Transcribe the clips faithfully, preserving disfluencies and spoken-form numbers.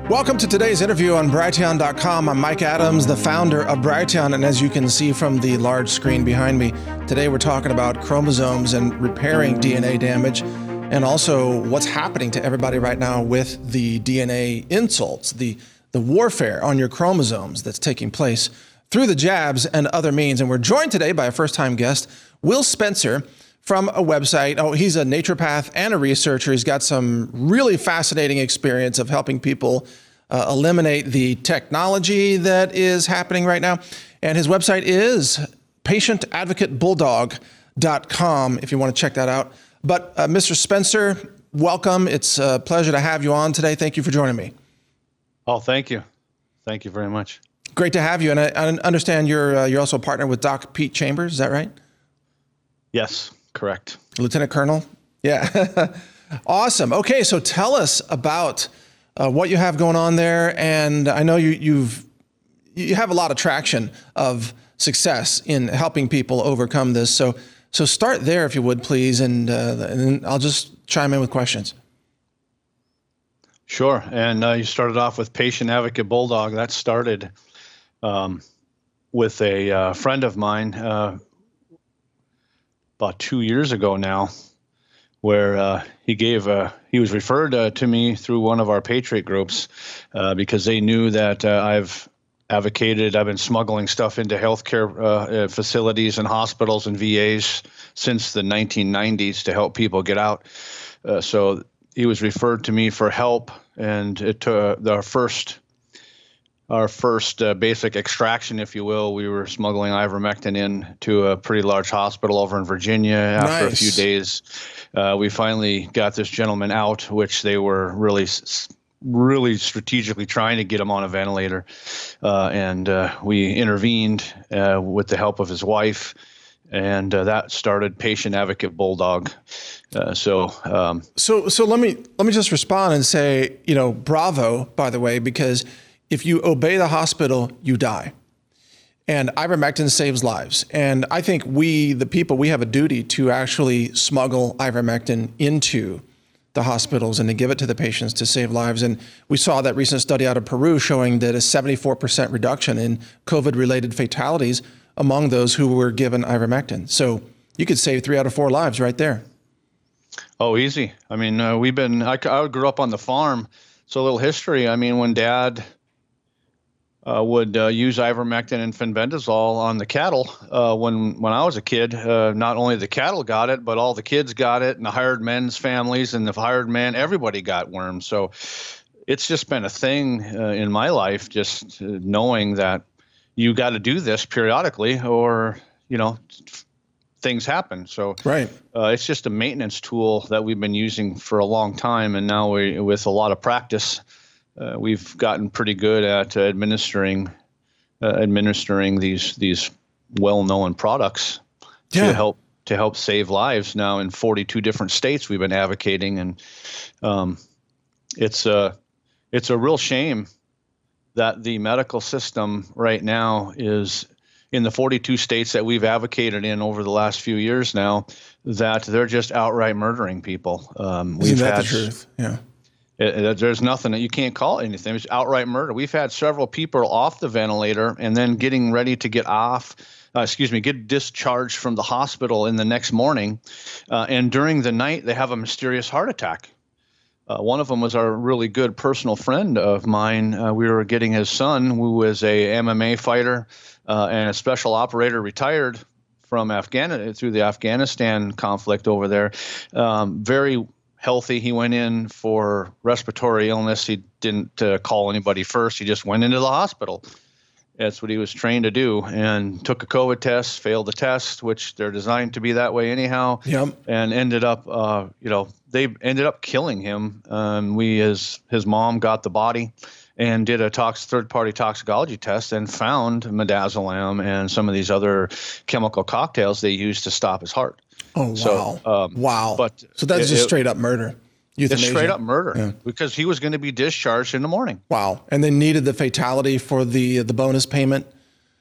Welcome to today's interview on Brighteon dot com. I'm Mike Adams, the founder of Brighteon, and as you can see from the large screen behind me, today we're talking about chromosomes and repairing D N A damage, and also what's happening to everybody right now with the D N A insults, the, the warfare on your chromosomes that's taking place through the jabs and other means. And we're joined today by a first-time guest, Will Spencer, from a website. Oh, he's a naturopath and a researcher. He's got some really fascinating experience of helping people uh, eliminate the technology that is happening right now. And his website is patient advocate bulldog dot com if you want to check that out. But uh, Mister Spencer, welcome. It's a pleasure to have you on today. Thank you for joining me. Oh, thank you. Thank you very much. Great to have you. And I, I understand you're uh, you're also a partner with Doc Pete Chambers. Is that right? Yes. Correct. Lieutenant Colonel? Yeah. Awesome. Okay, so tell us about uh, what you have going on there. And I know you, you've you have a lot of traction of success in helping people overcome this. So so start there if you would, please, and, uh, and then I'll just chime in with questions. Sure. And uh, you started off with Patient Advocate Bulldog. That started um, with a uh, friend of mine uh, about two years ago now, where uh, he gave a, he was referred uh, to me through one of our Patriot groups uh, because they knew that uh, I've advocated, I've been smuggling stuff into healthcare uh, facilities and hospitals and V As since the nineteen nineties to help people get out. Uh, so he was referred to me for help, and it uh, our first Our first uh, basic extraction, if you will, we were smuggling ivermectin in to a pretty large hospital over in Virginia. After Nice. a few days, uh, we finally got this gentleman out, which they were really, really strategically trying to get him on a ventilator. Uh, and uh, we intervened uh, with the help of his wife, and uh, that started Patient Advocate Bulldog. Uh, so, um, So so let me let me just respond and say, you know, bravo, by the way, because if you obey the hospital, you die. And ivermectin saves lives. And I think we, the people, we have a duty to actually smuggle ivermectin into the hospitals and to give it to the patients to save lives. And we saw that recent study out of Peru showing that a seventy-four percent reduction in COVID-related fatalities among those who were given ivermectin. So you could save three out of four lives right there. Oh, easy. I mean, uh, we've been, I, I grew up on the farm. So a little history. I mean, when Dad Uh, would uh, use ivermectin and fenbendazole on the cattle. Uh, when when I was a kid, uh, not only the cattle got it, but all the kids got it, and the hired men's families and the hired men, everybody got worms. So it's just been a thing uh, in my life, just uh, knowing that you got to do this periodically, or you know, things happen. So right. uh, it's just a maintenance tool that we've been using for a long time, and now we, with a lot of practice, Uh, we've gotten pretty good at uh, administering uh, administering these these well-known products Yeah. to help to help save lives. Now in forty-two different states, we've been advocating, and um, it's a it's a real shame that the medical system right now is in the forty-two states that we've advocated in over the last few years now, that they're just outright murdering people. Um, Isn't we've that had the truth? Yeah. It, it, there's nothing that you can't call it anything. It's outright murder. We've had several people off the ventilator and then getting ready to get off, uh, excuse me, get discharged from the hospital in the next morning. Uh, and during the night, they have a mysterious heart attack. Uh, one of them was our really good personal friend of mine. Uh, we were getting his son, who was a M M A fighter uh, and a special operator, retired from Afghanistan through the Afghanistan conflict over there. Um, very healthy. He went in for respiratory illness. He didn't uh, call anybody first. He just went into the hospital. That's what he was trained to do, and took a COVID test, failed the test, which they're designed to be that way anyhow. Yep. And ended up, uh, you know, they ended up killing him. Um, we, his, his mom got the body and did a tox, third-party toxicology test and found midazolam and some of these other chemical cocktails they used to stop his heart. Oh, wow. So, um, wow. But so that's it, just it, straight up murder. It's Euthanasia. straight up murder, Yeah. because he was going to be discharged in the morning. Wow. And they needed the fatality for the the bonus payment?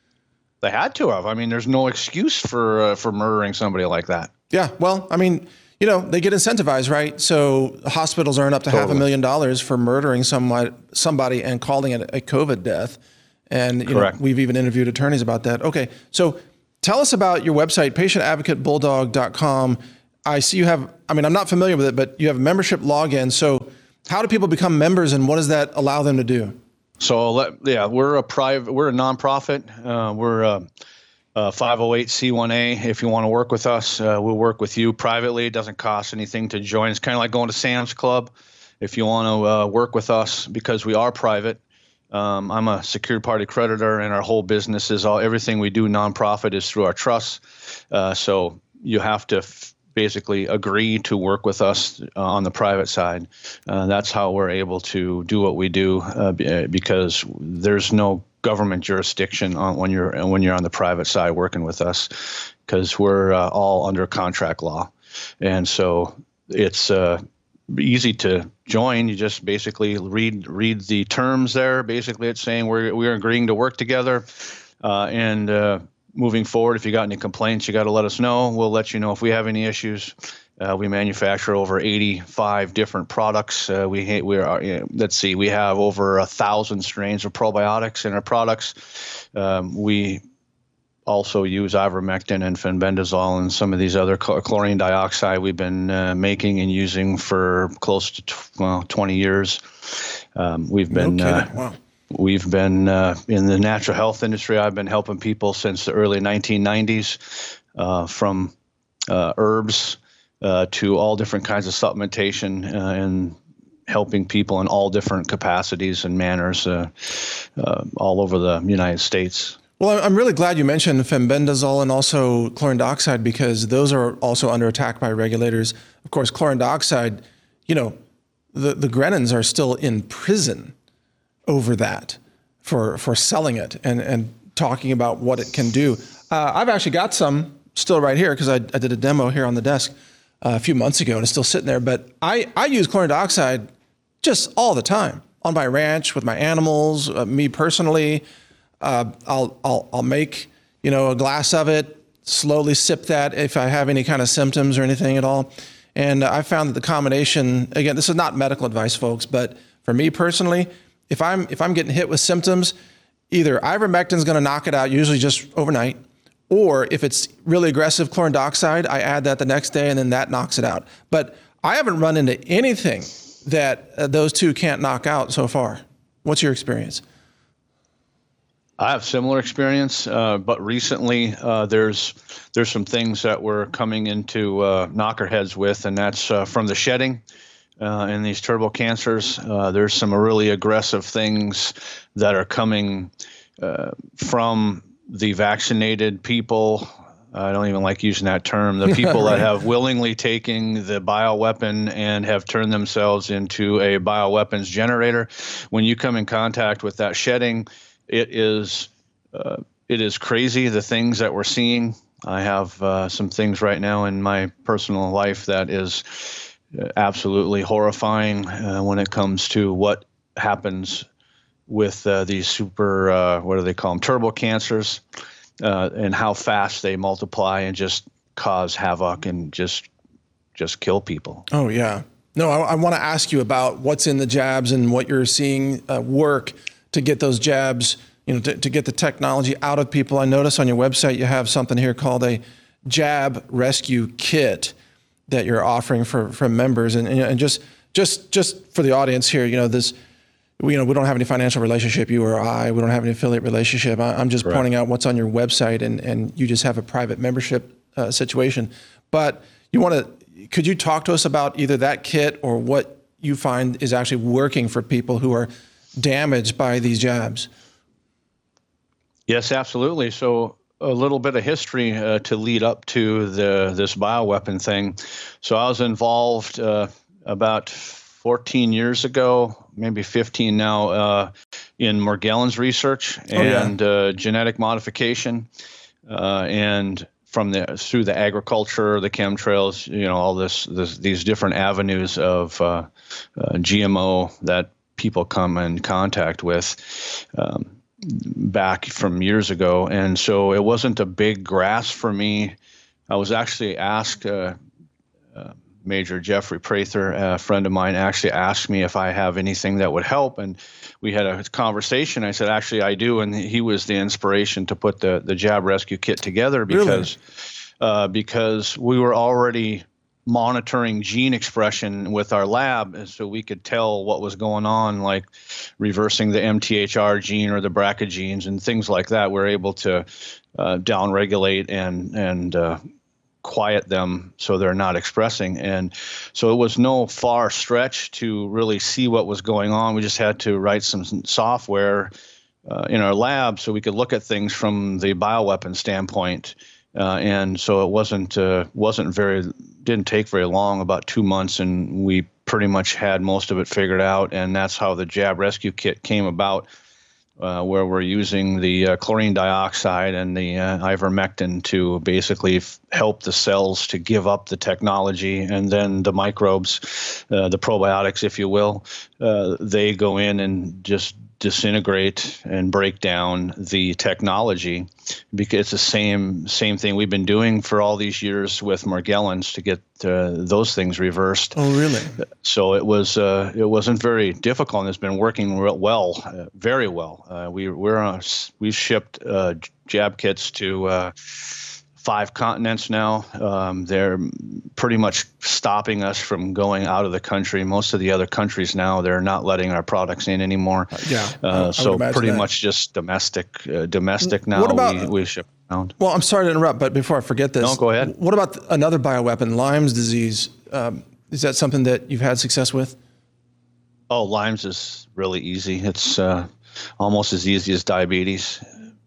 They had to have. I mean, there's no excuse for uh, for murdering somebody like that. Yeah. Well, I mean, you know, they get incentivized, right? So hospitals earn up to totally. half a million dollars for murdering somebody, somebody and calling it a COVID death. And you Correct. know, we've even interviewed attorneys about that. Okay, so tell us about your website, patient advocate bulldog dot com. I see you have, I mean, I'm not familiar with it, but you have a membership login. So how do people become members and what does that allow them to do? So let, yeah, we're a private, we're a nonprofit. Uh, we're a, a five oh eight C one A. If you want to work with us, uh, we'll work with you privately. It doesn't cost anything to join. It's kind of like going to Sam's Club. If you want to uh, work with us, because we are private, um, I'm a secured party creditor, and our whole business is all everything we do nonprofit is through our trusts. Uh, so you have to f- basically agree to work with us uh, on the private side. Uh, that's how we're able to do what we do, uh, because there's no government jurisdiction on when you're when you're on the private side working with us, because we're uh, all under contract law, and so it's uh, easy to join. You just basically read read the terms there. Basically, it's saying we're we're agreeing to work together, uh, and uh, moving forward, if you got any complaints, you got to let us know. We'll let you know if we have any issues. Uh, we manufacture over eighty-five different products. Uh, we we are you know, let's see, we have over a thousand strains of probiotics in our products. Um, we also use ivermectin and fenbendazole and some of these other chlorine dioxide we've been uh, making and using for close to t- well, twenty years. Um, we've been no kidding. Uh, wow. We've been uh, in the natural health industry. I've been helping people since the early nineteen nineties, uh, from uh, herbs uh, to all different kinds of supplementation uh, and helping people in all different capacities and manners uh, uh, all over the United States. Well, I'm really glad you mentioned fenbendazole and also chlorine dioxide, because those are also under attack by regulators. Of course, chlorine dioxide, you know, the, the Grennans are still in prison over that for for selling it and, and talking about what it can do. Uh, I've actually got some still right here because I, I did a demo here on the desk uh, a few months ago and it's still sitting there. But I, I use chlorine dioxide just all the time on my ranch with my animals, uh, me personally. Uh, I'll, I'll, I'll make, you know, a glass of it, slowly sip that if I have any kind of symptoms or anything at all. And I found that the combination, again, this is not medical advice, folks, but for me personally, if I'm, if I'm getting hit with symptoms, either ivermectin is going to knock it out, usually just overnight, or if it's really aggressive chlorine dioxide, I add that the next day and then that knocks it out. But I haven't run into anything that uh, those two can't knock out so far. What's your experience? I have similar experience, uh, but recently uh, there's there's some things that we're coming into uh, knockerheads with, and that's uh, from the shedding uh, and these turbo cancers. Uh, there's some really aggressive things that are coming uh, from the vaccinated people. I don't even like using that term. The people right. that have willingly taken the bioweapon and have turned themselves into a bioweapons generator. When you come in contact with that shedding, it is uh, it is crazy, the things that we're seeing. I have uh, some things right now in my personal life that is absolutely horrifying uh, when it comes to what happens with uh, these super, uh, what do they call them, turbo cancers, uh, and how fast they multiply and just cause havoc and just just kill people. Oh, yeah. No, I, I want to ask you about what's in the jabs and what you're seeing uh, work to get those jabs, you know, to, to get the technology out of people. I notice on your website you have something here called a jab rescue kit that you're offering for, for members. And, and just just just for the audience here, you know, this, you know, we don't have any financial relationship, you or I. We don't have any affiliate relationship. I, I'm just Correct. pointing out what's on your website, and, and you just have a private membership uh, situation. But you want to, could you talk to us about either that kit or what you find is actually working for people who are damaged by these jabs? Yes, absolutely. So a little bit of history uh, to lead up to the this bioweapon thing. So I was involved uh, about fourteen years ago, maybe fifteen now, uh, in Morgellons research and oh, yeah. uh, genetic modification, uh, and from the through the agriculture, the chemtrails, you know, all this, this these different avenues of uh, uh, G M O that people come in contact with um, back from years ago. And so it wasn't a big grasp for me. I was actually asked uh, uh, Major Jeffrey Prather, a friend of mine, actually asked me if I have anything that would help, and we had a conversation. I said, actually, I do, and he was the inspiration to put the the Jab Rescue Kit together because really? uh, because we were already monitoring gene expression with our lab, and so we could tell what was going on, like reversing the M T H R gene or the B R C A genes and things like that. We're able to uh, downregulate and and uh, quiet them so they're not expressing. And so it was no far stretch to really see what was going on. We just had to write some software uh, in our lab so we could look at things from the bioweapon standpoint. Uh, and so it wasn't uh, wasn't very didn't take very long, about two months, and we pretty much had most of it figured out. And that's how the Jab Rescue Kit came about, uh, where we're using the uh, chlorine dioxide and the uh, ivermectin to basically f- help the cells to give up the technology, and then the microbes, uh, the probiotics, if you will, uh, they go in and just disintegrate and break down the technology, because it's the same same thing we've been doing for all these years with Morgellons to get uh, those things reversed. Oh, really? So it was uh, it wasn't very difficult, and it's been working real well, uh, very well. Uh, we we're on, we've shipped uh, jab kits to uh, five continents now. Um, they're pretty much stopping us from going out of the country. Most of the other countries now, they're not letting our products in anymore. Uh, yeah. Uh, so pretty that. much just domestic. Uh, domestic now. What about, we, we ship around. Well, I'm sorry to interrupt, but before I forget this, no, go ahead. What about another bioweapon, Lyme's disease? Um, is that something that you've had success with? Oh, Lyme's is really easy. It's uh, almost as easy as diabetes.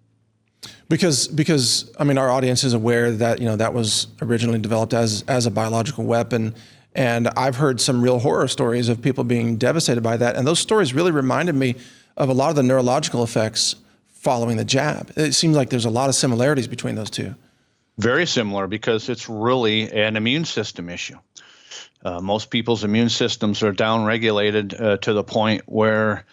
Because, because I mean, our audience is aware that, you know, that was originally developed as as a biological weapon, and I've heard some real horror stories of people being devastated by that, and those stories really reminded me of a lot of the neurological effects following the jab. It seems like there's a lot of similarities between those two. Very similar, because it's really an immune system issue. Uh, most people's immune systems are downregulated uh, to the point where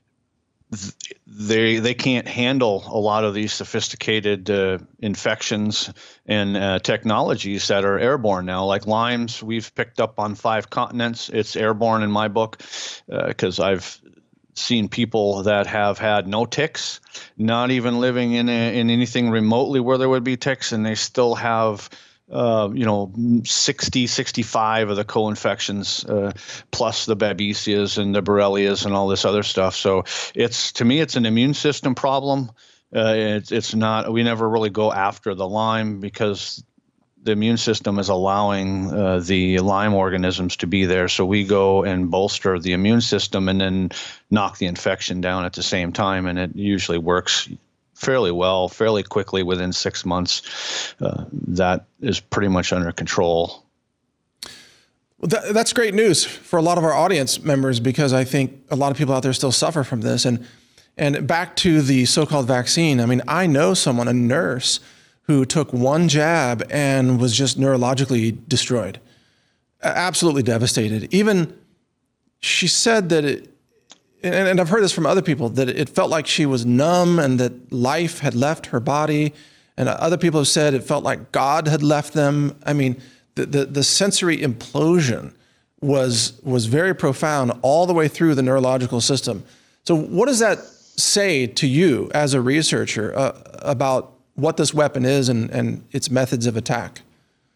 they they can't handle a lot of these sophisticated uh, infections and uh, technologies that are airborne now, like Lyme's. We've picked up on five continents. It's airborne in my book because uh, I've seen people that have had no ticks, not even living in a, in anything remotely where there would be ticks, and they still have Uh, you know, sixty, sixty-five of the co-infections, uh, plus the Babesias and the Borrelias and all this other stuff. So it's, to me, it's an immune system problem. Uh, it's, it's not, we never really go after the Lyme because the immune system is allowing uh, the Lyme organisms to be there. So we go and bolster the immune system and then knock the infection down at the same time. And it usually works fairly well, fairly quickly. Within six months, uh, that is pretty much under control. Well, that, that's great news for a lot of our audience members, because I think a lot of people out there still suffer from this. And and back to the so-called vaccine, I mean, I know someone, a nurse, who took one jab and was just neurologically destroyed, absolutely devastated. Even she said that it, And, and I've heard this from other people, that it felt like she was numb and that life had left her body. And other people have said it felt like God had left them. I mean, the, the, the sensory implosion was, was very profound all the way through the neurological system. So what does that say to you as a researcher uh, about what this weapon is and, and its methods of attack?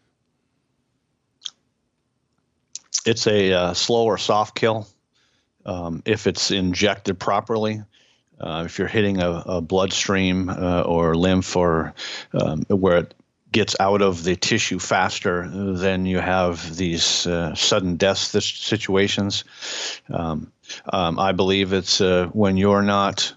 It's a uh, slow or soft kill. Um, if it's injected properly, uh, if you're hitting a, a bloodstream uh, or lymph, or um, where it gets out of the tissue faster, then you have these uh, sudden death situations. Um, um, I believe it's uh, when you're not,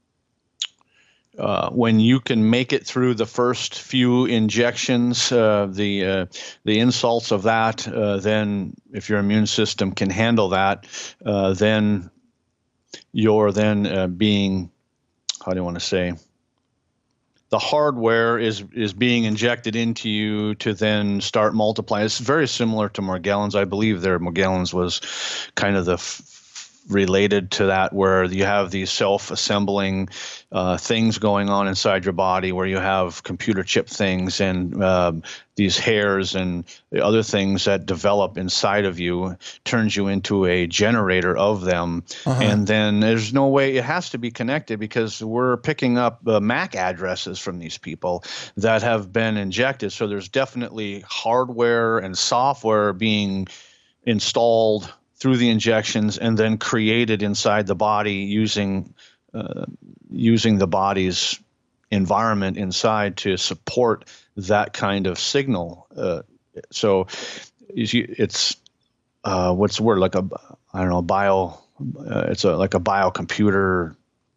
uh, when you can make it through the first few injections, uh, the uh, the insults of that, uh, then if your immune system can handle that, uh, then you're then uh, being, how do you want to say, the hardware is is being injected into you to then start multiplying. It's very similar to Morgellons. I believe there Morgellons was kind of the f- related to that, where you have these self-assembling uh, things going on inside your body, where you have computer chip things and um, these hairs and the other things that develop inside of you, turns you into a generator of them. Uh-huh. And then there's no way, it has to be connected, because we're picking up uh, M A C addresses from these people that have been injected. So there's definitely hardware and software being installed through the injections and then created inside the body using uh, using the body's environment inside to support that kind of signal. Uh, so it's uh, what's the word? Like a I don't know bio. Uh, it's a like a biocomputer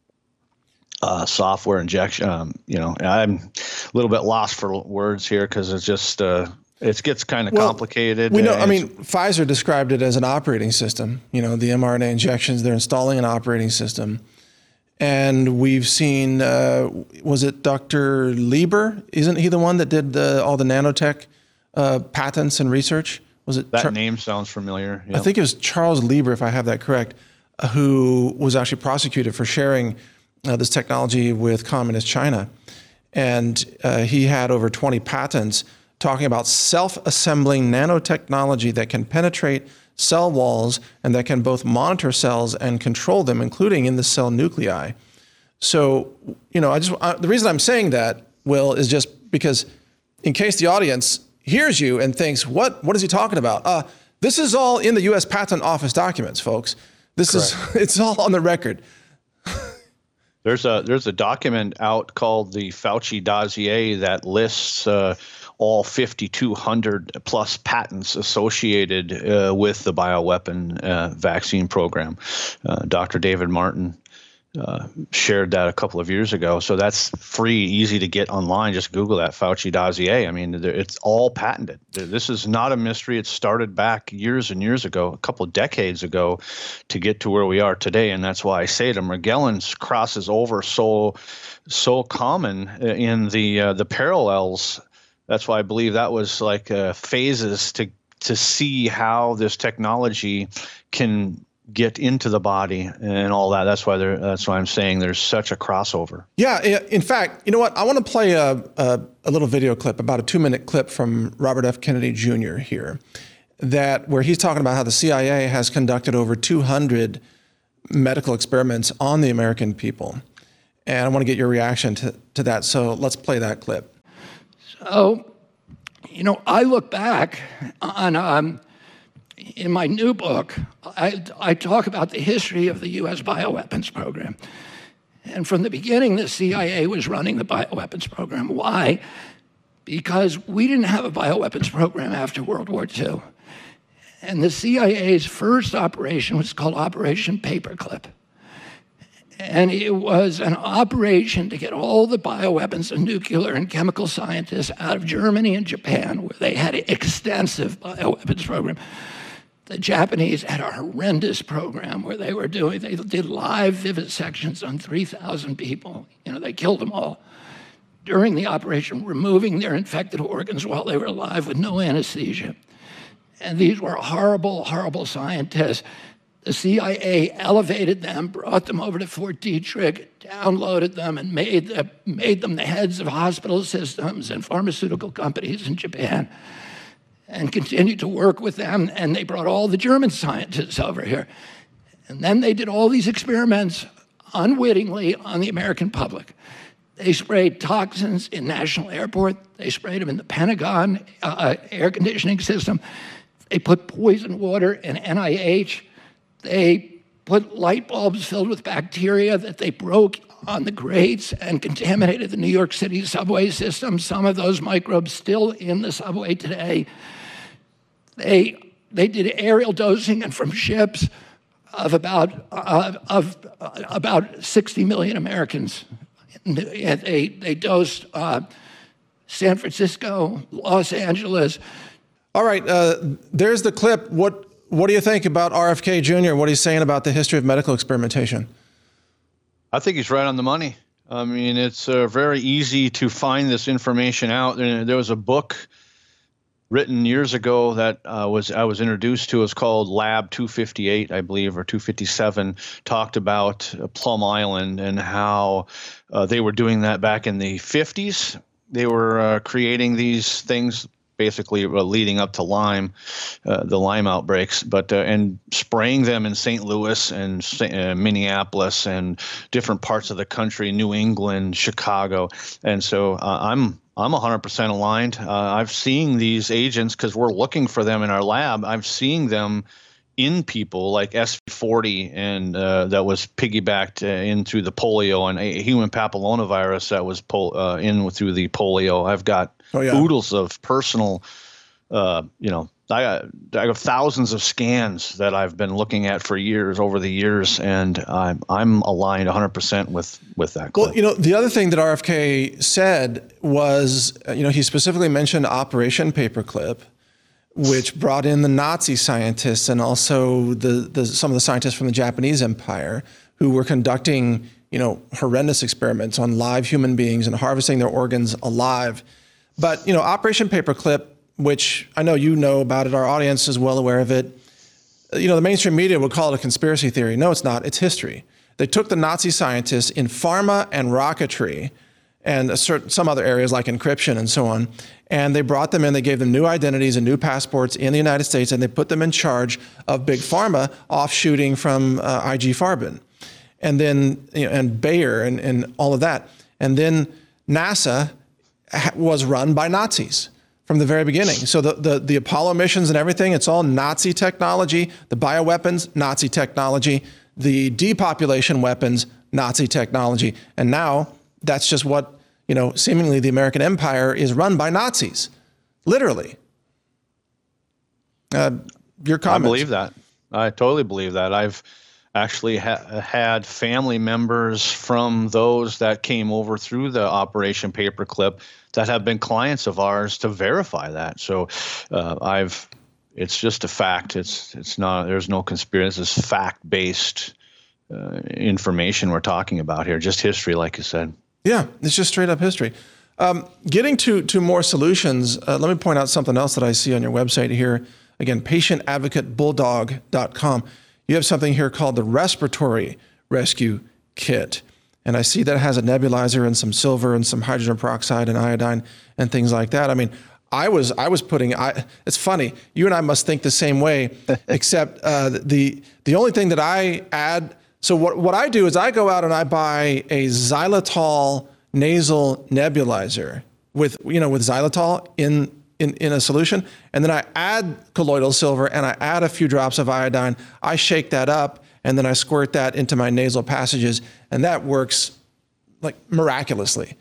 uh, software injection. Um, you know, I'm a little bit lost for words here because it's just. Uh, It gets kind of well, complicated. We know. I mean, Pfizer described it as an operating system. You know, the mRNA injections, they're installing an operating system. And we've seen, uh, was it Doctor Lieber? Isn't he the one that did the, all the nanotech uh, patents and research? Was it that Char- name sounds familiar. Yep. I think it was Charles Lieber, if I have that correct, uh, who was actually prosecuted for sharing uh, this technology with communist China. And uh, he had over twenty patents talking about self-assembling nanotechnology that can penetrate cell walls and that can both monitor cells and control them, including in the cell nuclei. So, you know, I just I, the reason I'm saying that, Will, is just because in case the audience hears you and thinks, what, what is he talking about? Uh, this is all in the U S Patent Office documents, folks. This Correct. is, it's all on the record. There's a, there's a document out called the Fauci dossier that lists uh, all fifty-two hundred plus patents associated uh, with the bioweapon uh, vaccine program. Uh, Doctor David Martin uh, shared that a couple of years ago. So that's free, easy to get online. Just Google that Fauci dossier. I mean, it's all patented. This is not a mystery. It started back years and years ago, a couple of decades ago, to get to where we are today. And that's why I say to Morgellons crosses over so so common in the uh, the parallels. That's why I believe that was like uh, phases to to see how this technology can get into the body and all that. That's why there. That's why I'm saying there's such a crossover. Yeah. In fact, you know what? I want to play a, a, a little video clip, about a two-minute clip from Robert F. Kennedy Junior here, that where he's talking about how the C I A has conducted over two hundred medical experiments on the American people. And I want to get your reaction to, to that. So let's play that clip. So, you know, I look back on, um, in my new book, I, I talk about the history of the U S bioweapons program. And from the beginning, the C I A was running the bioweapons program. Why? Because we didn't have a bioweapons program after World War Two. And the C I A's first operation was called Operation Paperclip. And it was an operation to get all the bioweapons and nuclear and chemical scientists out of Germany and Japan, where they had an extensive bioweapons program. The Japanese had a horrendous program where they were doing, they did live vivisections on three thousand people. You know, they killed them all during the operation, removing their infected organs while they were alive with no anesthesia. And these were horrible, horrible scientists. The C I A elevated them, brought them over to Fort Detrick, downloaded them, and made, the, made them the heads of hospital systems and pharmaceutical companies in Japan, and continued to work with them. And they brought all the German scientists over here. And then they did all these experiments unwittingly on the American public. They sprayed toxins in National Airport. They sprayed them in the Pentagon uh, air conditioning system. They put poison water in N I H. They put light bulbs filled with bacteria that they broke on the grates and contaminated the New York City subway system. Some of those microbes still in the subway today. They, they did aerial dosing, and from ships of about, uh, of uh, about sixty million Americans. They, they dosed uh, San Francisco, Los Angeles. All right, uh, there's the clip. What What do you think about R F K Junior? What he's saying about the history of medical experimentation? I think he's right on the money. I mean, it's uh, very easy to find this information out. There was a book written years ago that uh, was I was introduced to. It was called Lab two fifty-eight, I believe, or two fifty-seven. Talked about uh, Plum Island and how uh, they were doing that back in the fifties. They were uh, creating these things, basically uh, leading up to Lyme, uh, the Lyme outbreaks, but uh, and spraying them in Saint Louis and uh, Minneapolis and different parts of the country, New England, Chicago, and so uh, I'm. I'm one hundred percent aligned. Uh, I've seen these agents because we're looking for them in our lab. I'm seeing them in people like S V forty, and uh, that was piggybacked uh, in through the polio, and a human papillomavirus that was pol- uh, in through the polio. I've got oh, yeah. oodles of personal, uh, you know, I got, I have thousands of scans that I've been looking at for years, over the years, and I'm I'm aligned one hundred percent with with that clip. Well, you know, the other thing that R F K said was, you know, he specifically mentioned Operation Paperclip, which brought in the Nazi scientists and also the, the some of the scientists from the Japanese Empire who were conducting, you know, horrendous experiments on live human beings and harvesting their organs alive. But, you know, Operation Paperclip, which I know you know about it, our audience is well aware of it. You know, the mainstream media would call it a conspiracy theory. No, it's not. It's history. They took the Nazi scientists in pharma and rocketry and a certain, some other areas like encryption and so on, and they brought them in, they gave them new identities and new passports in the United States, and they put them in charge of Big Pharma offshooting from uh, I G Farben, and then, you know, and Bayer and, and all of that. And then NASA was run by Nazis from the very beginning. So the, the, the Apollo missions and everything, it's all Nazi technology. The bioweapons, Nazi technology. The depopulation weapons, Nazi technology. And now that's just what, you know, seemingly the American empire is run by Nazis, literally. Uh, your comments? I believe that. I totally believe that. I've actually ha- had family members from those that came over through the Operation Paperclip that have been clients of ours to verify that. So uh, I've, it's just a fact. It's it's not, there's no conspiracy. It's fact-based uh, information we're talking about here, just history, like you said. Yeah, it's just straight up history. Um, getting to, to more solutions, uh, let me point out something else that I see on your website here. Again, patient advocate bulldog dot com. You have something here called the Respiratory Rescue Kit. And I see that it has a nebulizer and some silver and some hydrogen peroxide and iodine and things like that. I mean, I was I was putting, I, it's funny, you and I must think the same way, except uh, the the only thing that I add, so what, what I do is I go out and I buy a xylitol nasal nebulizer with, you know, with xylitol in, in, in a solution, and then I add colloidal silver and I add a few drops of iodine. I shake that up, and then I squirt that into my nasal passages, and that works like miraculously.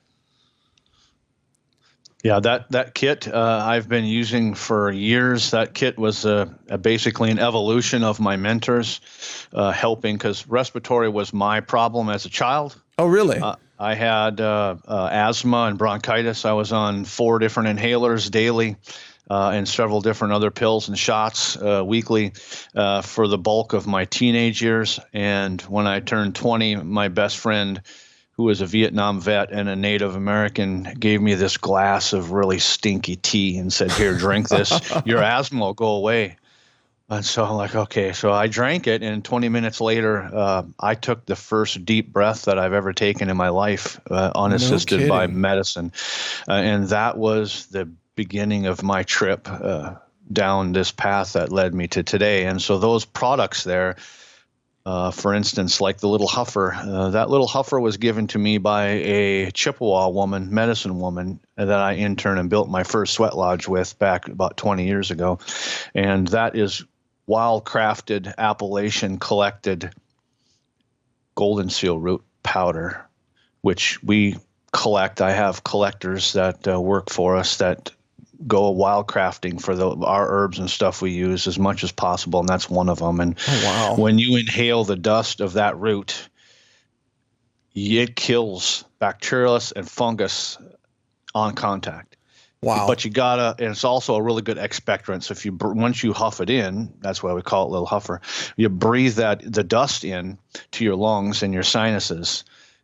Yeah, that, that kit uh, I've been using for years. That kit was uh, basically an evolution of my mentors uh, helping, because respiratory was my problem as a child. Oh, really? Uh, I had uh, uh, asthma and bronchitis. I was on four different inhalers daily. Uh, and several different other pills and shots uh, weekly uh, for the bulk of my teenage years. And when I turned twenty, my best friend, who was a Vietnam vet and a Native American, gave me this glass of really stinky tea and said, "Here, drink this. Your asthma will go away." And so I'm like, okay. So I drank it, and twenty minutes later, uh, I took the first deep breath that I've ever taken in my life, uh, unassisted No by kidding. medicine. Uh, and that was the beginning of my trip uh, down this path that led me to today. And so those products there, uh, for instance, like the little huffer, uh, that little huffer was given to me by a Chippewa woman, medicine woman, that I interned and built my first sweat lodge with back about twenty years ago. And that is wild-crafted, Appalachian collected golden seal root powder, which we collect. I have collectors that uh, work for us that go wild crafting for the, our herbs and stuff we use as much as possible, and that's one of them. And Oh, wow. when you inhale the dust of that root, it kills bacterial and fungus on contact. Wow. But you gotta, and it's also a really good expectorant. So if you, once you huff it in, that's why we call it little huffer, you breathe that, the dust in to your lungs and your sinuses,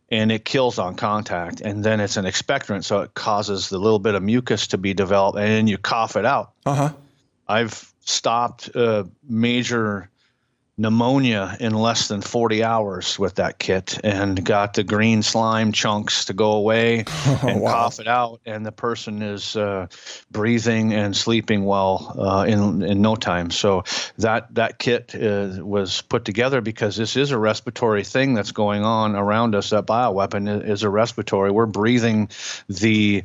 and it kills on contact. And then it's an expectorant, so it causes the little bit of mucus to be developed, and then you cough it out. Uh-huh. I've stopped uh, major pneumonia in less than forty hours with that kit, and got the green slime chunks to go away oh, and wow. cough it out, and the person is uh, breathing and sleeping well uh, in in no time. So that that kit uh, was put together because this is a respiratory thing that's going on around us. That bioweapon is a respiratory. We're breathing the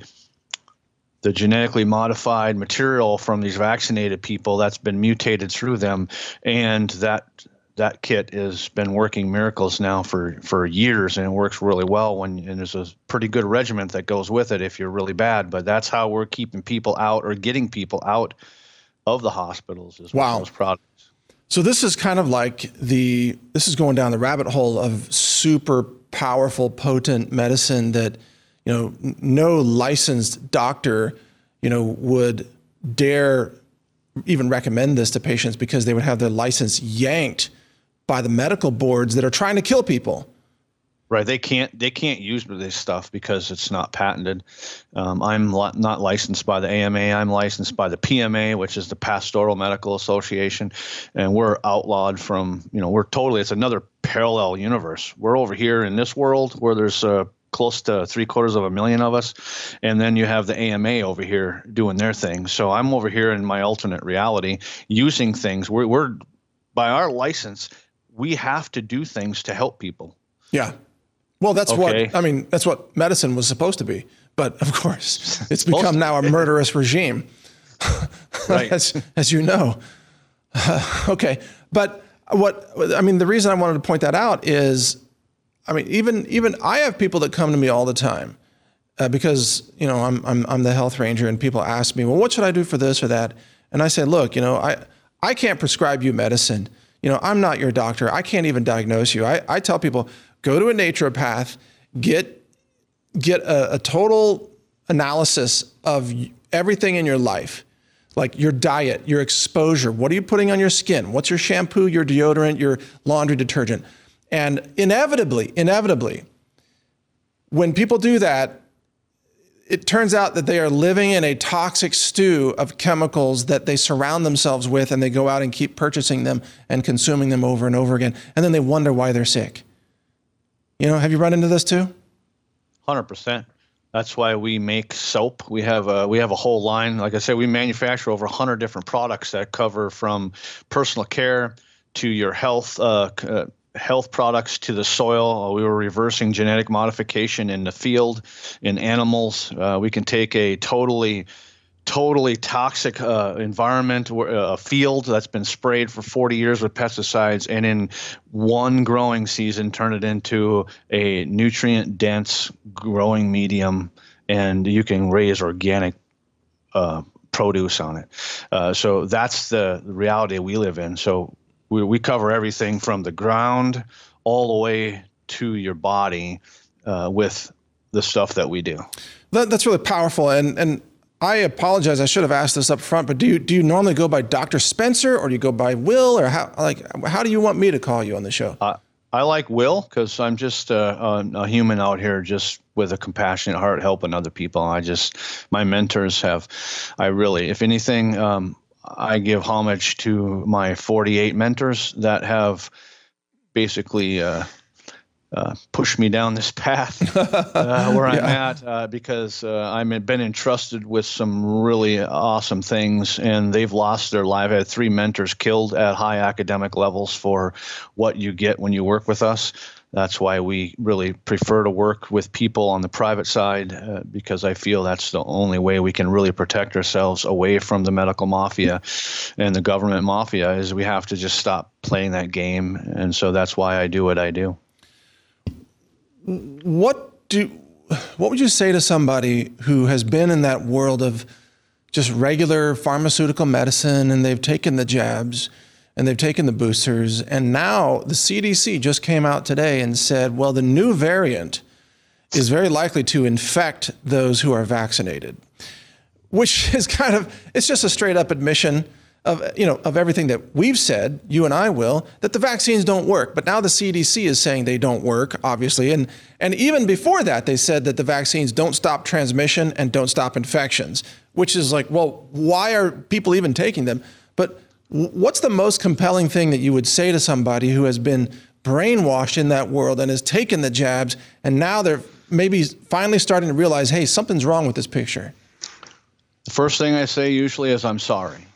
the genetically modified material from these vaccinated people that's been mutated through them. And that that kit has been working miracles now for, for years, and it works really well when, and there's a pretty good regimen that goes with it if you're really bad. But that's how we're keeping people out, or getting people out of the hospitals, is with wow. those products. So this is kind of like the, this is going down the rabbit hole of super powerful, potent medicine that, you know, no licensed doctor, you know, would dare even recommend this to patients, because they would have their license yanked by the medical boards that are trying to kill people. Right. They can't, they can't use this stuff because it's not patented. Um, I'm li- not licensed by the A M A. I'm licensed by the P M A, which is the Pastoral Medical Association. And we're outlawed from, you know, we're totally, it's another parallel universe. We're over here in this world where there's uh, close to three quarters of a million of us. And then you have the A M A over here doing their thing. So I'm over here in my alternate reality using things. We're, we're by our license, we have to do things to help people. Yeah. Well, that's Okay. what, I mean, that's what medicine was supposed to be. But of course, it's become now a murderous regime, Right. as, as you know. Uh, okay. But what, I mean, the reason I wanted to point that out is, I mean, even, even I have people that come to me all the time uh, because, you know, I'm, I'm, I'm the health ranger, and people ask me, well, what should I do for this or that? And I say, look, you know, I, I can't prescribe you medicine. You know, I'm not your doctor. I can't even diagnose you. I, I tell people, go to a naturopath, get get a, a total analysis of everything in your life, like your diet, your exposure. What are you putting on your skin? What's your shampoo, your deodorant, your laundry detergent? And inevitably, inevitably, when people do that, it turns out that they are living in a toxic stew of chemicals that they surround themselves with, and they go out and keep purchasing them and consuming them over and over again. And then they wonder why they're sick. You know, have you run into this too? one hundred percent. That's why we make soap. We have a, we have a whole line. Like I said, we manufacture over one hundred different products that cover from personal care to your health, uh, uh, health products to the soil. Uh, we were reversing genetic modification in the field, in animals. Uh, we can take a totally totally toxic uh, environment, uh, a field that's been sprayed for forty years with pesticides, and in one growing season turn it into a nutrient-dense growing medium, and you can raise organic uh, produce on it. Uh, so that's the reality we live in. So we, we cover everything from the ground all the way to your body uh, with the stuff that we do. That, that's really powerful. And, and I apologize. I should have asked this up front, but do you, do you normally go by Doctor Spencer, or do you go by Will, or how, like, how do you want me to call you on the show? Uh, I like Will because I'm just uh, a, a human out here, just with a compassionate heart, helping other people. I just, my mentors have, I really, if anything, um, I give homage to my forty-eight mentors that have basically uh, uh, pushed me down this path uh, where I'm Yeah. at uh, because uh, I've been entrusted with some really awesome things, and they've lost their life. I had three mentors killed at high academic levels for what you get when you work with us. That's why we really prefer to work with people on the private side, uh, because I feel that's the only way we can really protect ourselves away from the medical mafia and the government mafia, is we have to just stop playing that game. And so that's why I do what I do. What do, what would you say to somebody who has been in that world of just regular pharmaceutical medicine, and they've taken the jabs and they've taken the boosters, and now the C D C just came out today and said, well, the new variant is very likely to infect those who are vaccinated, which is kind of, it's just a straight up admission of, you know, of everything that we've said, you and I will, that the vaccines don't work. But now the C D C is saying they don't work, obviously. And, and even before that, they said that the vaccines don't stop transmission and don't stop infections, which is like, well, why are people even taking them? But what's the most compelling thing that you would say to somebody who has been brainwashed in that world and has taken the jabs, and now they're maybe finally starting to realize, hey, something's wrong with this picture? The first thing I say usually is, I'm sorry.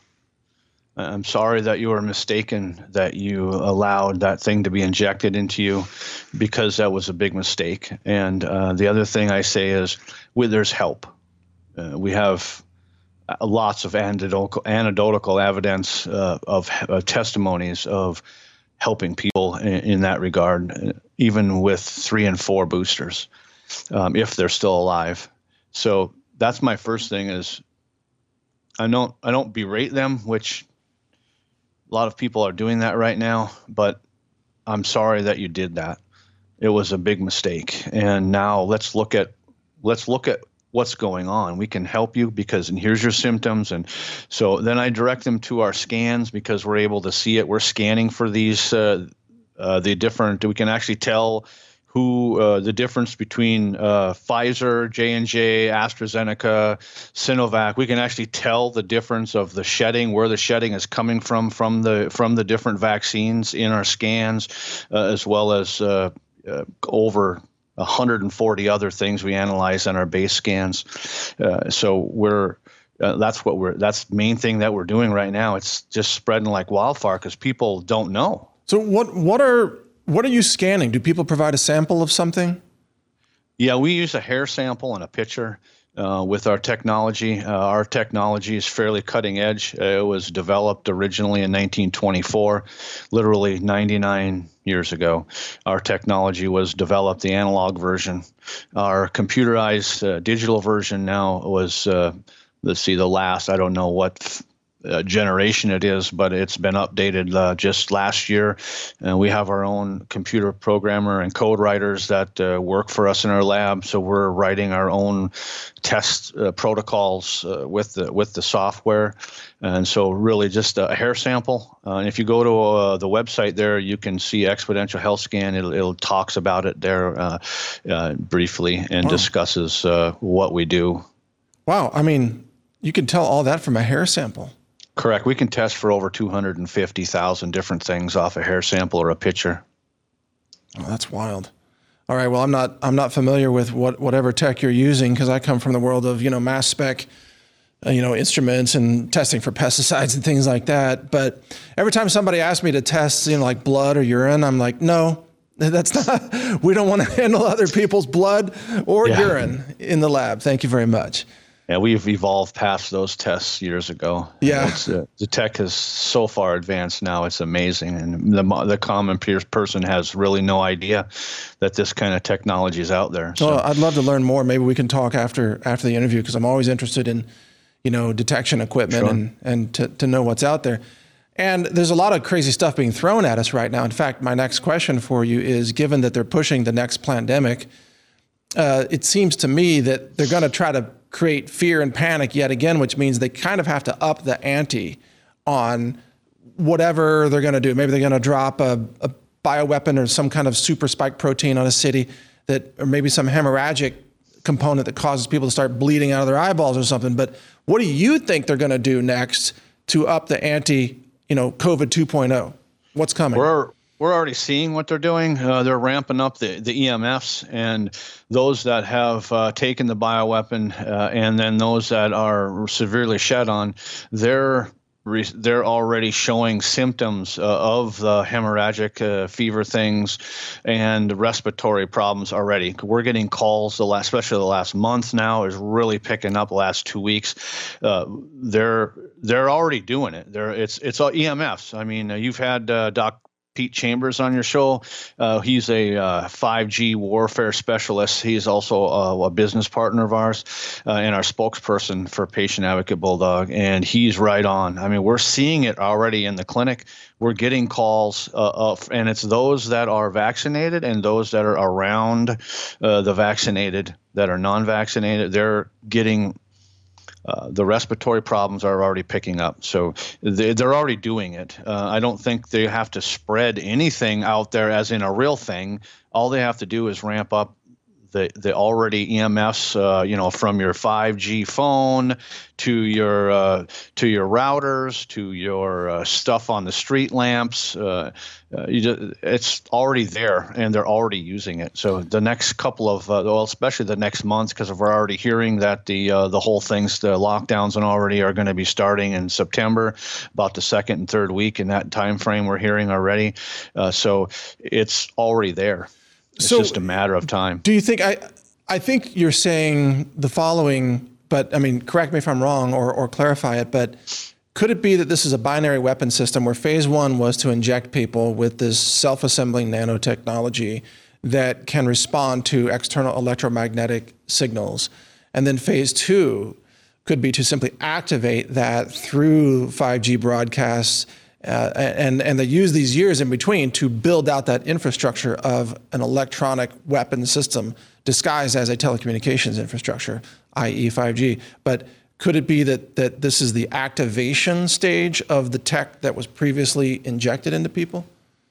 I'm sorry that you were mistaken, that you allowed that thing to be injected into you, because that was a big mistake. And uh, the other thing I say is, well, there's help. Uh, we have lots of anecdotal, anecdotal evidence uh, of uh, testimonies of helping people in, in that regard, even with three and four boosters, um, if they're still alive. So that's my first thing is, I don't, I don't berate them, which a lot of people are doing that right now, but I'm sorry that you did that. It was a big mistake. And now let's look at, let's look at what's going on. We can help you because, and here's your symptoms. And so then I direct them to our scans because we're able to see it. We're scanning for these, uh, uh, the different, we can actually tell who uh, the difference between uh, Pfizer, J and J, AstraZeneca, Sinovac. We can actually tell the difference of the shedding, where the shedding is coming from, from the from the different vaccines in our scans, uh, as well as uh, uh, over one hundred forty other things we analyze on our base scans. Uh, so we're uh, that's what we're that's the main thing that we're doing right now. It's just spreading like wildfire because people don't know. So what what are What are you scanning? Do people provide a sample of something? Yeah, we use a hair sample and a picture uh, with our technology. Uh, our technology is fairly cutting edge. Uh, it was developed originally in nineteen twenty-four, literally ninety-nine years ago. Our technology was developed, the analog version. Our computerized uh, digital version now was, uh, let's see, the last, I don't know what Uh, generation it is, but it's been updated uh, just last year. And uh, we have our own computer programmer and code writers that uh, work for us in our lab. So we're writing our own test uh, protocols uh, with the with the software. And so really just a hair sample. Uh, and if you go to uh, the website there, you can see Exponential Health Scan. It'll, it'll talks about it there uh, uh, briefly and wow. discusses uh, what we do. Wow. I mean, you can tell all that from a hair sample. Correct. We can test for over two hundred fifty thousand different things off a hair sample or a picture. Oh, that's wild. All right. Well, I'm not I'm not familiar with what whatever tech you're using because I come from the world of, you know, mass spec, uh, you know, instruments and testing for pesticides and things like that. But every time somebody asks me to test, you know, like blood or urine, I'm like, no, that's not. We don't want to handle other people's blood or yeah. urine in the lab. Thank you very much. Yeah, we've evolved past those tests years ago. Yeah, it's, uh, the tech is so far advanced now; it's amazing, and the the common person has really no idea that this kind of technology is out there. So. Well, I'd love to learn more. Maybe we can talk after after the interview because I'm always interested in, you know, detection equipment sure. and and to to know what's out there. And there's a lot of crazy stuff being thrown at us right now. In fact, my next question for you is: given that they're pushing the next pandemic, uh, it seems to me that they're going to try to create fear and panic yet again, which means they kind of have to up the ante on whatever they're going to do. Maybe they're going to drop a, a bioweapon or some kind of super spike protein on a city that, or maybe some hemorrhagic component that causes people to start bleeding out of their eyeballs or something. But what do you think they're going to do next to up the ante, you know, COVID two point oh? What's coming? We're We're already seeing what they're doing. Uh, they're ramping up the, the E M Fs, and those that have uh, taken the bioweapon uh, and then those that are severely shed on, they're re- they're already showing symptoms uh, of the hemorrhagic uh, fever things and respiratory problems already. We're getting calls, the last, especially the last month now is really picking up the last two weeks. Uh, they're they're already doing it. They're, it's, it's all E M Fs. I mean, uh, you've had uh, Doc Pete Chambers on your show. Uh, he's a uh, five G warfare specialist. He's also uh, a business partner of ours uh, and our spokesperson for Patient Advocate Bulldog. And he's right on. I mean, we're seeing it already in the clinic. We're getting calls, uh, of, and it's those that are vaccinated and those that are around uh, the vaccinated that are non-vaccinated. They're getting Uh, the respiratory problems are already picking up. So they, they're already doing it. Uh, I don't think they have to spread anything out there as in a real thing. All they have to do is ramp up the the already E M Fs, uh, you know, from your five G phone to your uh, to your routers to your uh, stuff on the street lamps. Uh, uh, you just, it's already there, and they're already using it. So the next couple of, uh, well, especially the next month, because we're already hearing that the uh, the whole thing's the lockdowns and already are going to be starting in September, about the second and third week in that time frame. We're hearing already, uh, so it's already there. It's so, just a matter of time. Do you think, I I think you're saying the following, but I mean, correct me if I'm wrong or, or clarify it, but could it be that this is a binary weapon system where phase one was to inject people with this self-assembling nanotechnology that can respond to external electromagnetic signals? And then phase two could be to simply activate that through five G broadcasts Uh, and, and they use these years in between to build out that infrastructure of an electronic weapon system disguised as a telecommunications infrastructure, that is five G. But could it be that, that this is the activation stage of the tech that was previously injected into people?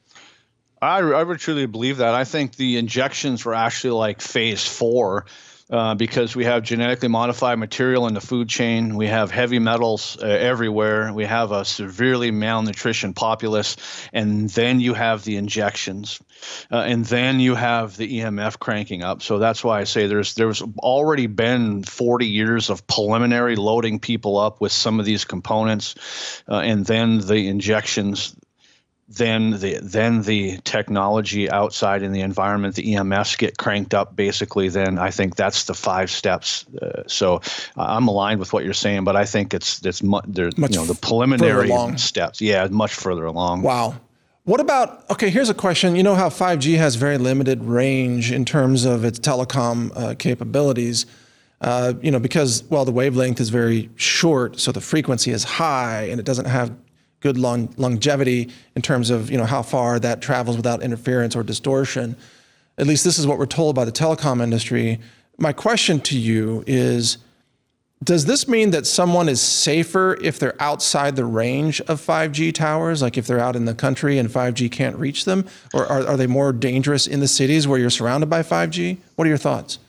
I, I would truly believe that. I think the injections were actually like phase four. Uh, because we have genetically modified material in the food chain. We have heavy metals uh, everywhere. We have a severely malnutrition populace. And then you have the injections. Uh, and then you have the E M F cranking up. So that's why I say there's there's already been forty years of preliminary loading people up with some of these components. Uh, and then the injections. Then the then the technology outside in the environment, the E M Fs get cranked up. Basically, then I think that's the five steps. Uh, so uh, I'm aligned with what you're saying, but I think it's it's mu- there, you know, the preliminary steps. Yeah, much further along. Wow. What about, okay, here's a question. You know how five G has very limited range in terms of its telecom uh, capabilities, uh, you know, because, well, the wavelength is very short, so the frequency is high, and it doesn't have good long, longevity in terms of, you know, how far that travels without interference or distortion. At least this is what we're told by the telecom industry. My question to you is, does this mean that someone is safer if they're outside the range of five G towers, like if they're out in the country and five G can't reach them? Or are, are they more dangerous in the cities where you're surrounded by five G? What are your thoughts?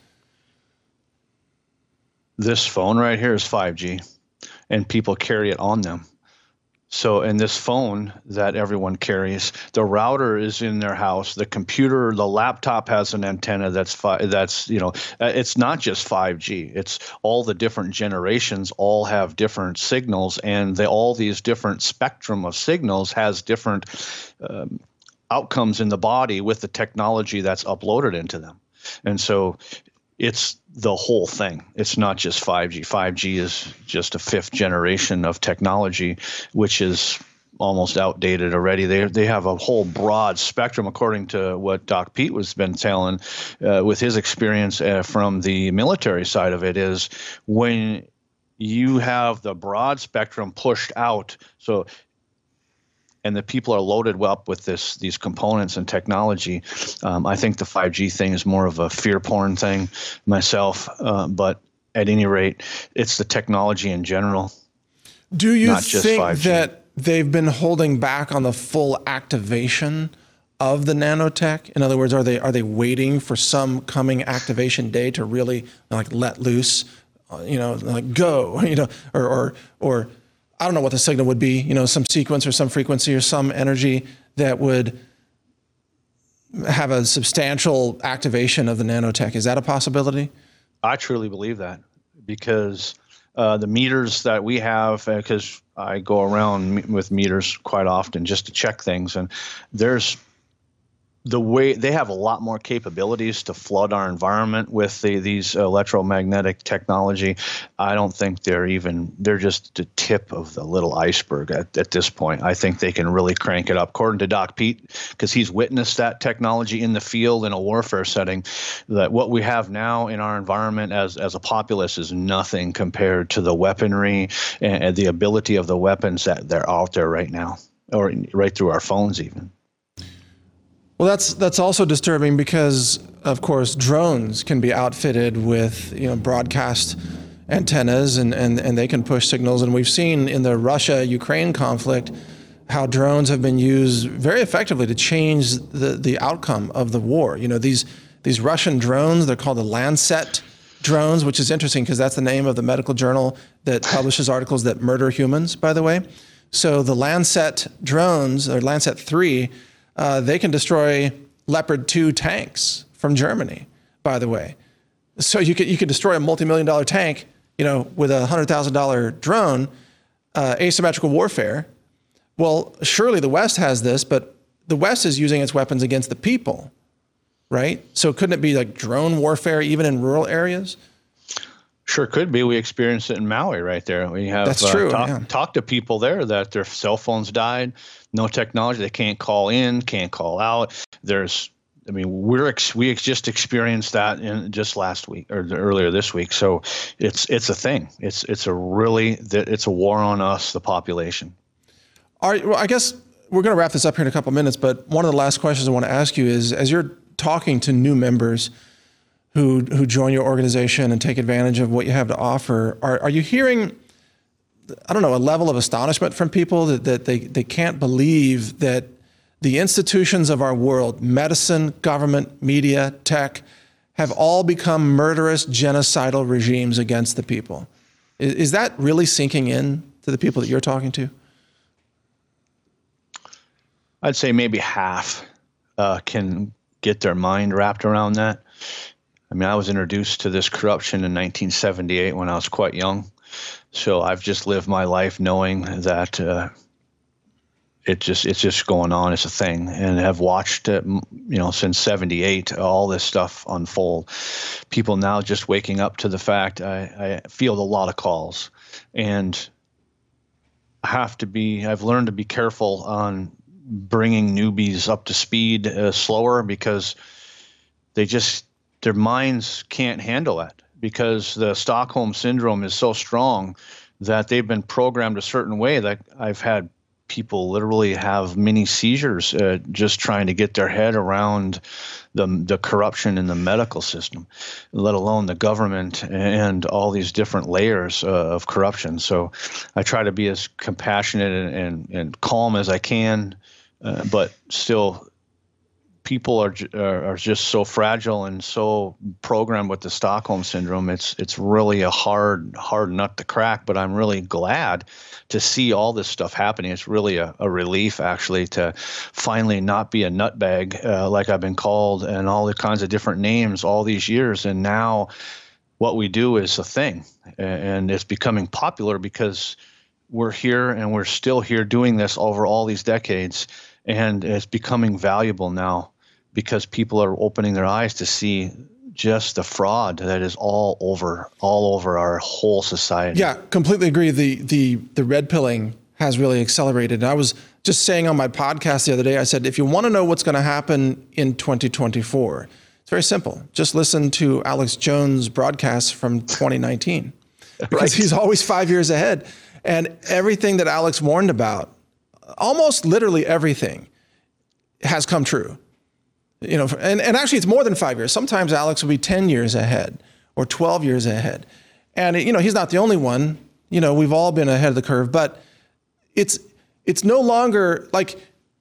This phone right here is five G, and people carry it on them. So in this phone that everyone carries, the router is in their house. The computer, the laptop has an antenna that's fi- that's you know, it's not just five G. It's all the different generations all have different signals, and they, all these different spectrum of signals has different um, outcomes in the body with the technology that's uploaded into them. And so it's the whole thing. It's not just five G. five G is just a fifth generation of technology, which is almost outdated already. They they have a whole broad spectrum, according to what Doc Pete was been telling uh, with his experience uh, from the military side of it, is when you have the broad spectum pushed out, so and the people are loaded up with this these components and technology. Um, I think the five G thing is more of a fear porn thing myself, uh, but at any rate, it's the technology in general. Do you think that they've been holding back on the full activation of the nanotech? In other words, are they are they waiting for some coming activation day to really like let loose, uh, you know, like go, you know, or or or I don't know what the signal would be, you know, some sequence or some frequency or some energy that would have a substantial activation of the nanotech. Is that a possibility? I truly believe that, because uh, the meters that we have, because uh, I go around m- with meters quite often just to check things, and there's the way they have a lot more capabilities to flood our environment with the, these electromagnetic technology. I don't think they're even, they're just the tip of the little iceberg at, at this point. I think they can really crank it up. According to Doc Pete, because he's witnessed that technology in the field in a warfare setting, that what we have now in our environment as, as a populace is nothing compared to the weaponry and, and the ability of the weapons that they're out there right now, or right through our phones even. Well, that's that's also disturbing because, of course, drones can be outfitted with, you know, broadcast antennas and, and, and they can push signals. And we've seen in the Russia-Ukraine conflict how drones have been used very effectively to change the, the outcome of the war. You know, these these Russian drones, they're called the Lancet drones, which is interesting because that's the name of the medical journal that publishes articles that murder humans, by the way. So the Lancet drones, or Lancet three, uh, they can destroy Leopard two tanks from Germany, by the way. So you could you could destroy a multi-million dollar tank, you know, with a one hundred thousand dollars drone, uh, asymmetrical warfare. Well, surely the West has this, but the West is using its weapons against the people, right? So couldn't it be like drone warfare even in rural areas? Sure could be. We experienced it in Maui right there. We have That's true, uh, talk, yeah. talked to people there that their cell phones died, no technology, they can't call in, can't call out. There's, I mean, we're ex- we ex- just experienced that in just last week or earlier this week. So it's it's a thing. It's it's a really it's a war on us, the population. All right, well, I guess we're going to wrap this up here in a couple of minutes, but one of the last questions I want to ask you is, as you're talking to new members who who join your organization and take advantage of what you have to offer, are, are you hearing, I don't know, a level of astonishment from people that, that they, they can't believe that the institutions of our world, medicine, government, media, tech, have all become murderous, genocidal regimes against the people? Is, is that really sinking in to the people that you're talking to? I'd say maybe half uh, can get their mind wrapped around that. I mean, I was introduced to this corruption in nineteen seventy-eight when I was quite young. So I've just lived my life knowing that uh, it just it's just going on. It's a thing, and have watched it, you know, since seventy-eight, all this stuff unfold. People now just waking up to the fact. I, I field a lot of calls, and I have to be. I've learned to be careful on bringing newbies up to speed uh, slower, because they just, their minds can't handle it, because the Stockholm syndrome is so strong that they've been programmed a certain way that I've had people literally have mini seizures uh, just trying to get their head around the the corruption in the medical system, let alone the government and all these different layers uh, of corruption. So I try to be as compassionate and, and, and calm as I can. Uh, but still, people are, are are just so fragile and so programmed with the Stockholm syndrome. It's it's really a hard hard nut to crack. But I'm really glad to see all this stuff happening. It's really a, a relief, actually, to finally not be a nutbag uh, like I've been called, and all the kinds of different names all these years. And now, what we do is a thing, and it's becoming popular because we're here and we're still here doing this over all these decades. And it's becoming valuable now because people are opening their eyes to see just the fraud that is all over, all over our whole society. Yeah, completely agree. The the the red pilling has really accelerated. And I was just saying on my podcast the other day, I said, if you want to know what's going to happen in twenty twenty-four, it's very simple. Just listen to Alex Jones' broadcasts from twenty nineteen, because Right. he's always five years ahead. And everything that Alex warned about, almost literally everything, has come true. You know, and, and actually it's more than five years. Sometimes Alex will be ten years ahead or twelve years ahead. And, you know, he's not the only one. You know, we've all been ahead of the curve, but it's it's no longer like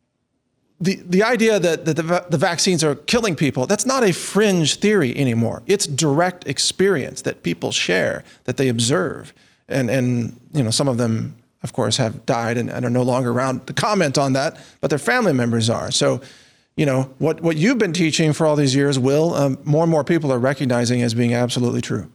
the the idea that, that the, the vaccines are killing people. That's not a fringe theory anymore. It's direct experience that people share, that they observe. And, and you know, some of them, of course, have died and, and are no longer around to comment on that, but their family members are. So, you know, what, what you've been teaching for all these years, Will, um, more and more people are recognizing as being absolutely true.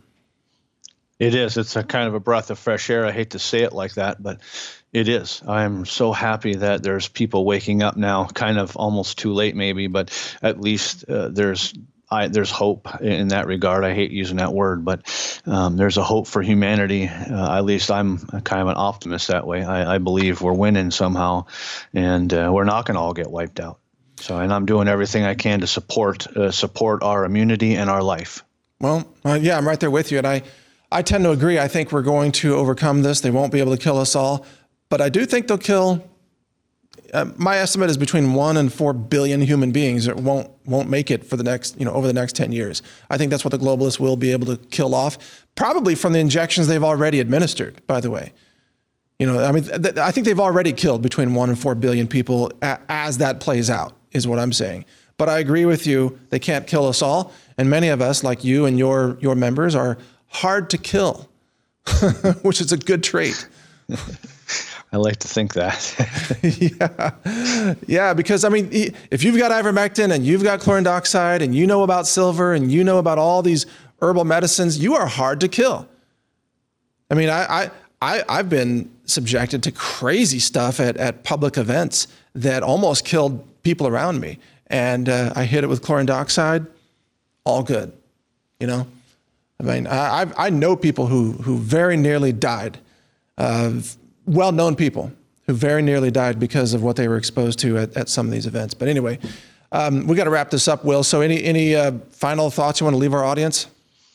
It is. It's a kind of a breath of fresh air. I hate to say it like that, but it is. I'm so happy that there's people waking up now, kind of almost too late maybe, but at least uh, there's I, there's hope in that regard. I hate using that word, but um, there's a hope for humanity. Uh, at least I'm kind of an optimist that way. I, I believe we're winning somehow, and uh, we're not going to all get wiped out. So, and I'm doing everything I can to support uh, support our immunity and our life. Well, uh, yeah, I'm right there with you. And I, I tend to agree. I think we're going to overcome this. They won't be able to kill us all, but I do think they'll kill uh, my estimate is between one and four billion human beings that won't won't make it for the next, you know, over the next ten years. I think that's what the globalists will be able to kill off, probably from the injections they've already administered, by the way. You know, I mean, th- I think they've already killed between one and four billion people a- as that plays out, is what I'm saying. But I agree with you, they can't kill us all. And many of us, like you and your your members, are hard to kill, which is a good trait. I like to think that. yeah. Yeah, because I mean, if you've got ivermectin and you've got chlorine dioxide and you know about silver and you know about all these herbal medicines, you are hard to kill. I mean, I, I, I, I've been subjected to crazy stuff at, at public events that almost killed people around me. And uh, I hit it with chlorine dioxide, all good, you know? I mean, I, I've, I know people who, who very nearly died, uh, well-known people who very nearly died because of what they were exposed to at, at some of these events. But anyway, um, we got to wrap this up, Will. So any, any uh, final thoughts you want to leave our audience?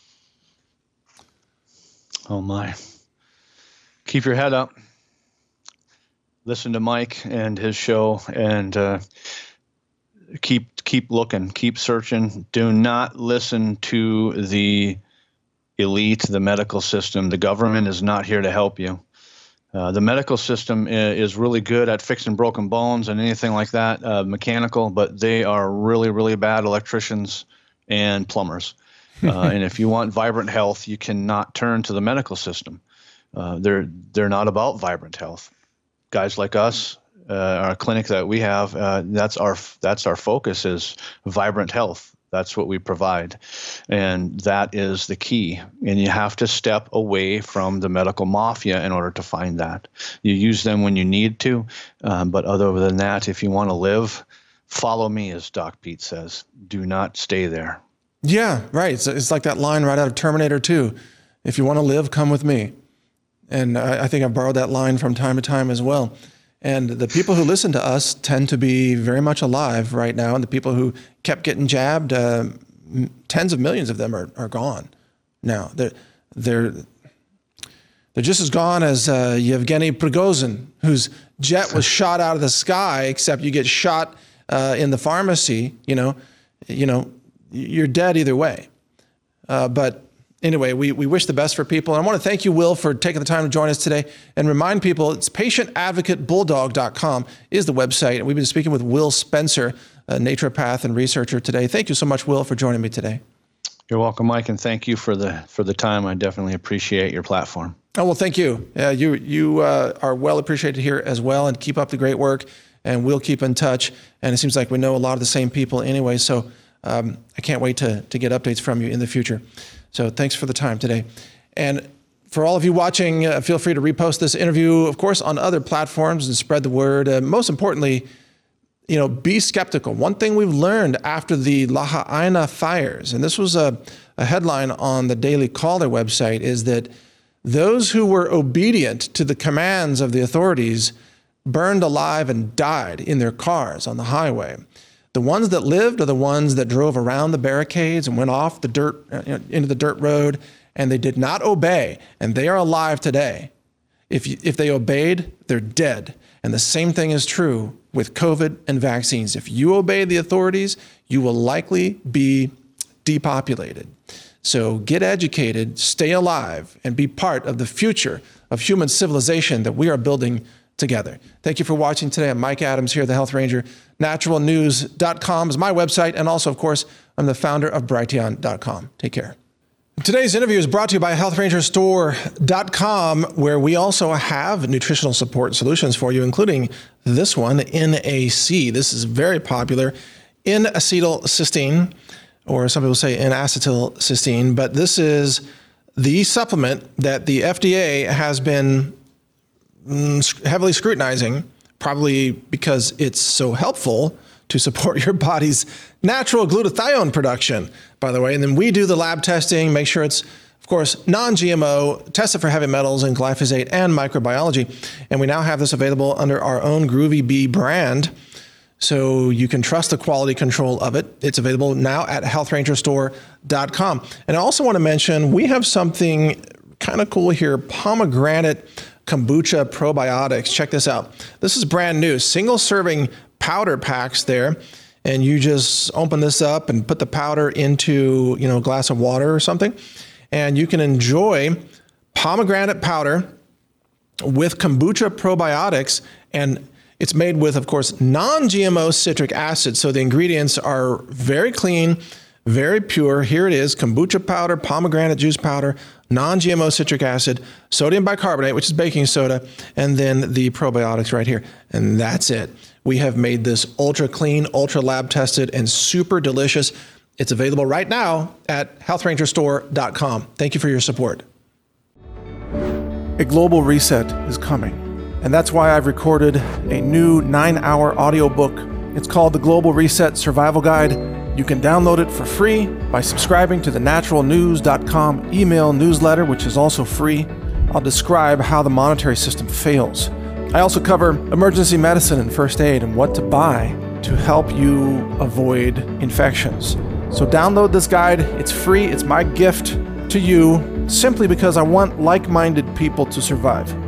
Oh my. Keep your head up. Listen to Mike and his show, and uh, keep keep looking, keep searching. Do not listen to the elite, the medical system. The government is not here to help you. Uh, the medical system is really good at fixing broken bones and anything like that, uh, mechanical, but they are really, really bad electricians and plumbers. Uh, and if you want vibrant health, you cannot turn to the medical system. Uh, they're they're not about vibrant health. Guys like us, uh, our clinic that we have, uh, that's our that's our focus is vibrant health. That's what we provide, and that is the key. And you have to step away from the medical mafia in order to find that. You use them when you need to, um, but other than that, if you want to live, follow me, as Doc Pete says. Do not stay there. Yeah, right. It's, it's like that line right out of Terminator two. If you want to live, come with me. And I, I think I've borrowed that line from time to time as well. And the people who listen to us tend to be very much alive right now. And the people who kept getting jabbed, uh, tens of millions of them are, are gone now. They're, they're, they're just as gone as uh, Yevgeny Prigozhin, whose jet was shot out of the sky, except you get shot uh, in the pharmacy, you know, you know, you're dead either way. Uh, but Anyway, we, we wish the best for people. And I want to thank you, Will, for taking the time to join us today, and remind people it's patient advocate bulldog dot com is the website. And we've been speaking with Will Spencer, a naturopath and researcher today. Thank you so much, Will, for joining me today. You're welcome, Mike, and thank you for the for the time. I definitely appreciate your platform. Oh, well, thank you. Uh, you you uh, are well appreciated here as well, and keep up the great work, and we'll keep in touch. And it seems like we know a lot of the same people anyway, so um, I can't wait to to get updates from you in the future. So thanks for the time today. And for all of you watching, uh, feel free to repost this interview, of course, on other platforms and spread the word. Uh, most importantly, you know, be skeptical. One thing we've learned after the Lahaina fires, and this was a, a headline on the Daily Caller website, is that those who were obedient to the commands of the authorities burned alive and died in their cars on the highway. The ones that lived are the ones that drove around the barricades and went off the dirt, you know, into the dirt road, and they did not obey, and they are alive today. If you, if they obeyed, they're dead. And the same thing is true with COVID and vaccines. If you obey the authorities, you will likely be depopulated. So get educated, stay alive, and be part of the future of human civilization that we are building together. Thank you for watching today. I'm Mike Adams here, the Health Ranger. natural news dot com is my website. And also, of course, I'm the founder of Brighteon dot com. Take care. Today's interview is brought to you by health ranger store dot com, where we also have nutritional support solutions for you, including this one, N A C. This is very popular, N-acetylcysteine, or some people say N-acetylcysteine, but this is the supplement that the F D A has been heavily scrutinizing, probably because it's so helpful to support your body's natural glutathione production, by the way. And then we do the lab testing, make sure it's, of course, non-G M O, tested for heavy metals and glyphosate and microbiology. And we now have this available under our own Groovy Bee brand, so you can trust the quality control of it. It's available now at health ranger store dot com. And I also want to mention, we have something kind of cool here, pomegranate kombucha probiotics. Check this out. This is brand new, single serving powder packs there. And you just open this up and put the powder into, you know, a glass of water or something. And you can enjoy pomegranate powder with kombucha probiotics. And it's made with, of course, non-G M O citric acid. So the ingredients are very clean, very pure. Here it is, kombucha powder, pomegranate juice powder, non-G M O citric acid, sodium bicarbonate, which is baking soda, and then the probiotics right here. And that's it. We have made this ultra clean, ultra lab tested, and super delicious. It's available right now at health ranger store dot com. Thank you for your support. A global reset is coming, and that's why I've recorded a new nine-hour audiobook. It's called The Global Reset Survival Guide. You can download it for free by subscribing to the natural news dot com email newsletter, which is also free. I'll describe how the monetary system fails. I also cover emergency medicine and first aid and what to buy to help you avoid infections. So download this guide. It's free. It's my gift to you simply because I want like-minded people to survive.